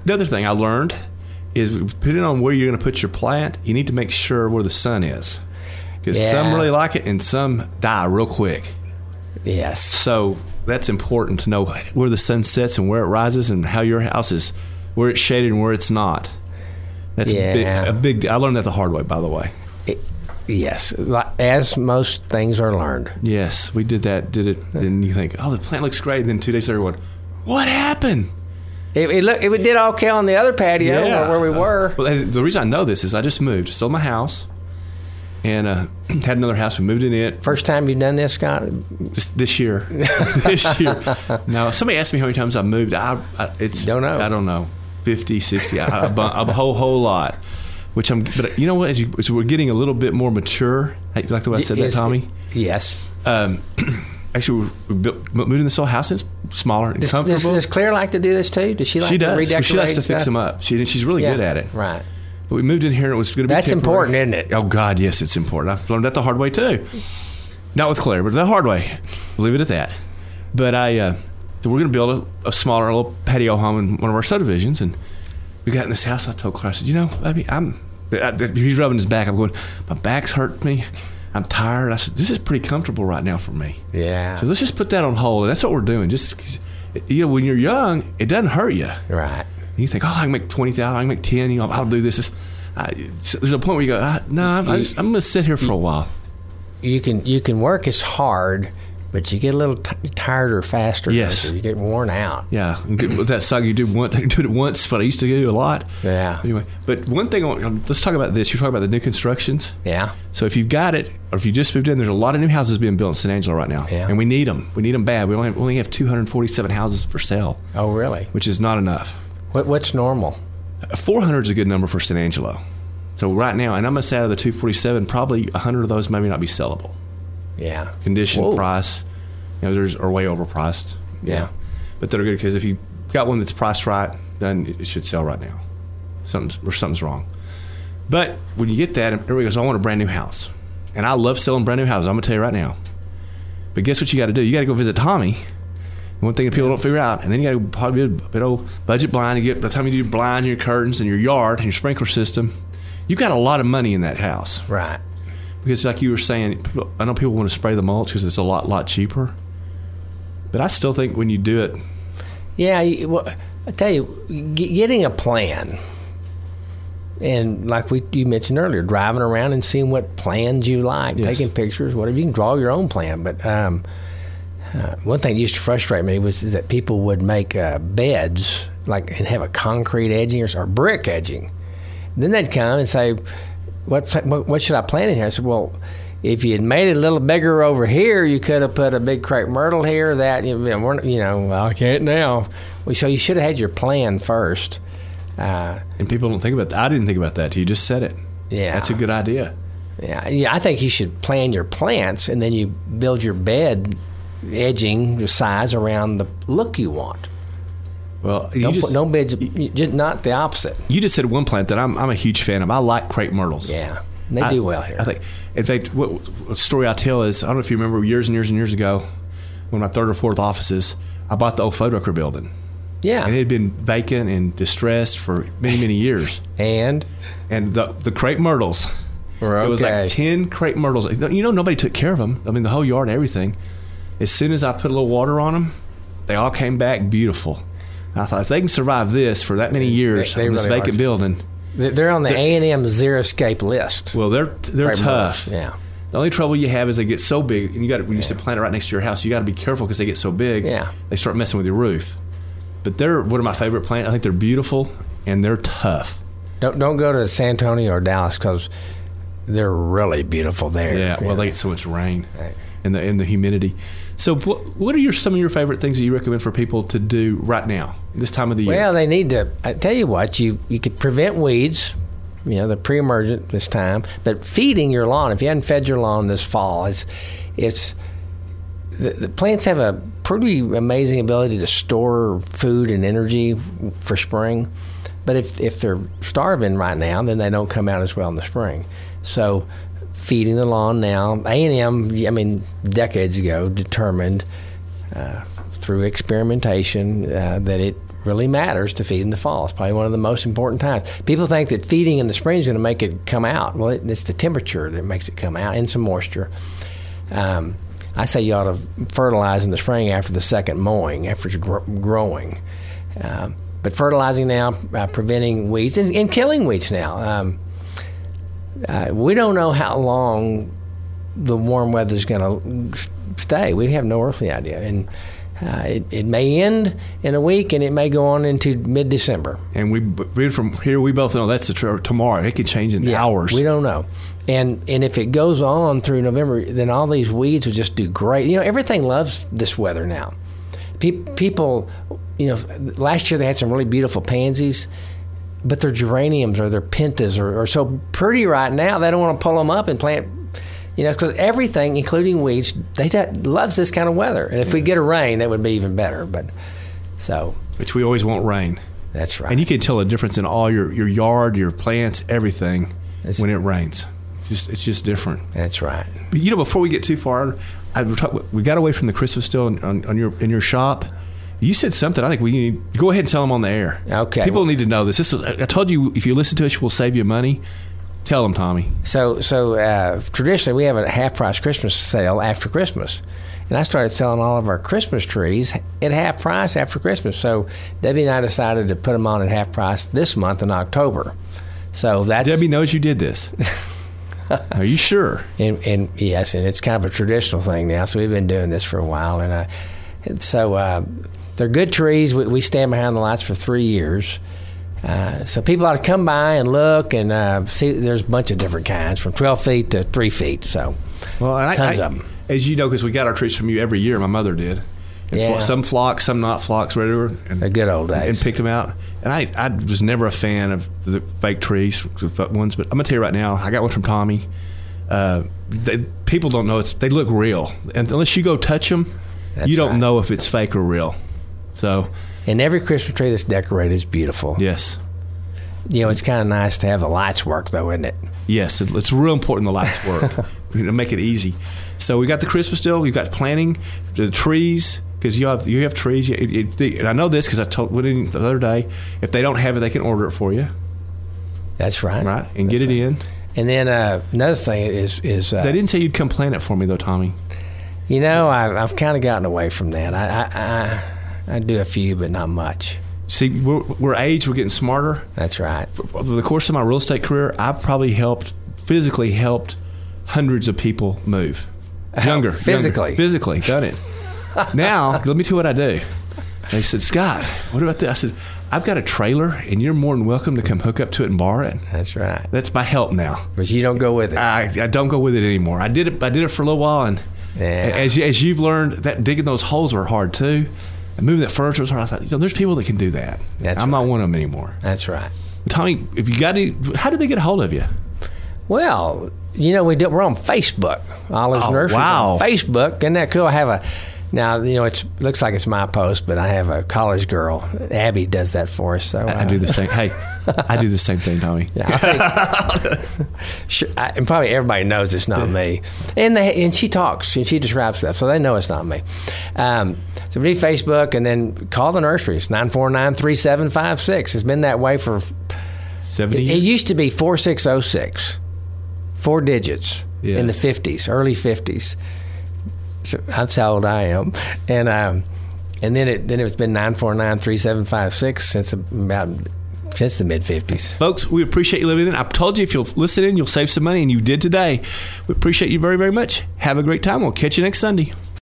The other thing I learned is, depending on where you're going to put your plant, you need to make sure where the sun is. Because some really like it and some die real quick. Yes. So that's important to know where the sun sets and where it rises, and how your house is, where it's shaded and where it's not. That's a big. I learned that the hard way, by the way. Yes, as most things are learned. Yes, we did it, and you think, oh, the plant looks great. And then 2 days later, what happened? It did okay on the other patio where we were. Well, the reason I know this is I just moved, sold my house, and had another house. We moved in it. First time you've done this, Scott? This year. This year. Now, somebody asked me how many times I moved. Don't know. I don't know. 50, 60, a whole lot. But you know what? As we're getting a little bit more mature, like the way I said that, Tommy? Yes. Actually, we moved in this old house. It's smaller and comfortable. Does Claire like to do this too? Does she like to redecorate? She likes to fix them up. She's really good at it. Right. But we moved in here and it was going to be That's temporary. important, isn't it? Oh, God, yes, it's important. I've learned that the hard way, too. Not with Claire, but the hard way. We'll leave it at that. But we're going to build a smaller little patio home in one of our subdivisions. And we got in this house. I told Claire, I said, baby, he's rubbing his back. I'm going, my back's hurting me. I'm tired. I said, this is pretty comfortable right now for me. Yeah. So let's just put that on hold. And that's what we're doing. Just, when you're young, it doesn't hurt you. Right. And you think, I can make 20,000, I can make 10, I'll do this. There's a point where you go, no, I'm going to sit here for a while. You can work as hard, but you get a little tireder faster. Yes. You get worn out. Yeah. With that song, you do it once, but I used to do a lot. Yeah. Anyway, but one thing, let's talk about this. You're talking about the new constructions. Yeah. So if you've got it, or if you just moved in, there's a lot of new houses being built in San Angelo right now. Yeah. And we need them. We need them bad. We only have 247 houses for sale. Oh, really? Which is not enough. What's normal? 400 is a good number for San Angelo. So right now, and I'm going to say out of the 247, probably 100 of those maybe not be sellable. Yeah. Condition, price, are way overpriced. Yeah. But they're good because if you got one that's priced right, then it should sell right now. Something's wrong. But when you get that, everybody goes, I want a brand new house. And I love selling brand new houses. I'm going to tell you right now. But guess what you got to do? You got to go visit Tommy. One thing that people don't figure out, and then you got to probably do a bit old budget blind. By the time you do your blind, your curtains, and your yard, and your sprinkler system, you got a lot of money in that house. Right. Because like you were saying, I know people want to spray the mulch because it's a lot cheaper. But I still think when you do it... Yeah, I tell you, getting a plan, and like you mentioned earlier, driving around and seeing what plans you like, taking pictures, whatever. You can draw your own plan, but... one thing that used to frustrate me was that people would make beds and have a concrete edging or brick edging. And then they'd come and say, what should I plant in here? I said, well, if you had made it a little bigger over here, you could have put a big crepe myrtle here. That I can't now. So you should have had your plan first. And people don't think about that. I didn't think about that. You just said it. Yeah, that's a good idea. Yeah. I think you should plan your plants and then you build your bed edging your size around the look you want. Well, no beds, just not the opposite. You just said one plant that I'm a huge fan of. I like crepe myrtles. Yeah, they do well here. I think, in fact, what story I tell is, I don't know if you remember years and years and years ago, when my third or fourth offices, I bought the old Fuddrucker building. Yeah, and it had been vacant and distressed for many years. and the crepe myrtles. Okay. It was like 10 crepe myrtles. Nobody took care of them. I mean, the whole yard, everything. As soon as I put a little water on them, they all came back beautiful. And I thought, if they can survive this for that many years in this vacant building... They're on the A&M Xeriscape list. Well, they're tough. Yeah. The only trouble you have is they get so big, and when you say plant it right next to your house, you got to be careful because they get so big, they start messing with your roof. But they're one of my favorite plants. I think they're beautiful, and they're tough. Don't go to San Antonio or Dallas because they're really beautiful there. Yeah, well, they get so much rain and the humidity. So what are some of your favorite things that you recommend for people to do right now, this time of the year? Well, they need to, I tell you what, you could prevent weeds, the pre-emergent this time, but feeding your lawn, if you hadn't fed your lawn this fall, the plants have a pretty amazing ability to store food and energy for spring, but if they're starving right now, then they don't come out as well in the spring. So feeding the lawn now. A&M, decades ago, determined through experimentation that it really matters to feed in the fall. It's probably one of the most important times. People think that feeding in the spring is going to make it come out. Well, it's the temperature that makes it come out and some moisture. I say you ought to fertilize in the spring after the second mowing, after it's growing. But fertilizing now, preventing weeds, and killing weeds now. We don't know how long the warm weather is going to stay. We have no earthly idea. And it may end in a week, and it may go on into mid-December. And we from here, we both know that's tomorrow. It could change in hours. We don't know. And if it goes on through November, then all these weeds will just do great. Everything loves this weather now. People, last year they had some really beautiful pansies, but their geraniums or their pentas are so pretty right now, they don't want to pull them up and plant, because everything, including weeds, loves this kind of weather. And if we get a rain, that would be even better. Which we always want rain. That's right. And you can tell a difference in all your yard, your plants, everything when it rains. It's just different. That's right. But before we get too far, we got away from the Christmas still in your shop. You said something. I think we need to go ahead and tell them on the air. Okay. People need to know this. I told you, if you listen to us, we'll save you money. Tell them, Tommy. So traditionally, we have a half-price Christmas sale after Christmas. And I started selling all of our Christmas trees at half price after Christmas. So Debbie and I decided to put them on at half price this month in October. So Debbie knows you did this. Are you sure? And yes, and it's kind of a traditional thing now. So we've been doing this for a while, and so they're good trees. We stand behind the lights for 3 years. So people ought to come by and look and see. There's a bunch of different kinds, from 12 feet to 3 feet. So tons of them. As you know, because we got our trees from you every year. My mother did. And some flocks, some not flocks, whatever. And the good old days. And picked them out. And I was never a fan of the fake trees, ones. But I'm going to tell you right now, I got one from Tommy. People don't know they look real. And unless you go touch them, you don't know if it's fake or real. So, and every Christmas tree that's decorated is beautiful. Yes. It's kind of nice to have the lights work, though, isn't it? Yes, it's real important the lights work. Make it easy. So we got the Christmas deal. We've got planting, the trees, because you have trees. And I know this because I told Woody the other day, if they don't have it, they can order it for you. That's right. Right, and get it in. And then another thing is they didn't say you'd come plant it for me, though, Tommy. I've kind of gotten away from that. I do a few, but not much. See, we're aged, we're getting smarter. That's right. Over the course of my real estate career, I've probably physically helped hundreds of people move. Physically, done it. Now, let me tell you what I do. They said, Scott, what about this? I said, I've got a trailer, and you're more than welcome to come hook up to it and borrow it. That's right. That's my help now. But you don't go with it. I don't go with it anymore. I did it for a little while, and as you've learned, that digging those holes are hard too. And moving that furniture was hard. I thought, there's people that can do that. I'm not one of them anymore. That's right. Tommy, if you got how did they get a hold of you? Well, we're on Facebook. Olive's Nursery on Facebook. Isn't that cool? I have now, it looks like it's my post, but I have a college girl. Abby does that for us. So I do the same. Hey, I do the same thing, Tommy. Yeah, and probably everybody knows it's not me. And she talks and she describes stuff, so they know it's not me. So we do Facebook, and then call the nurseries, 949-3756. It's been that way for 70 years. It used to be 4606, 4 digits in the 50s, early 50s. So that's how old I am, and then it's been 949-3756 since the mid 50s. Folks, we appreciate you living in. I told you if you'll listen in, you'll save some money, and you did today. We appreciate you very, very much. Have a great time. We'll catch you next Sunday.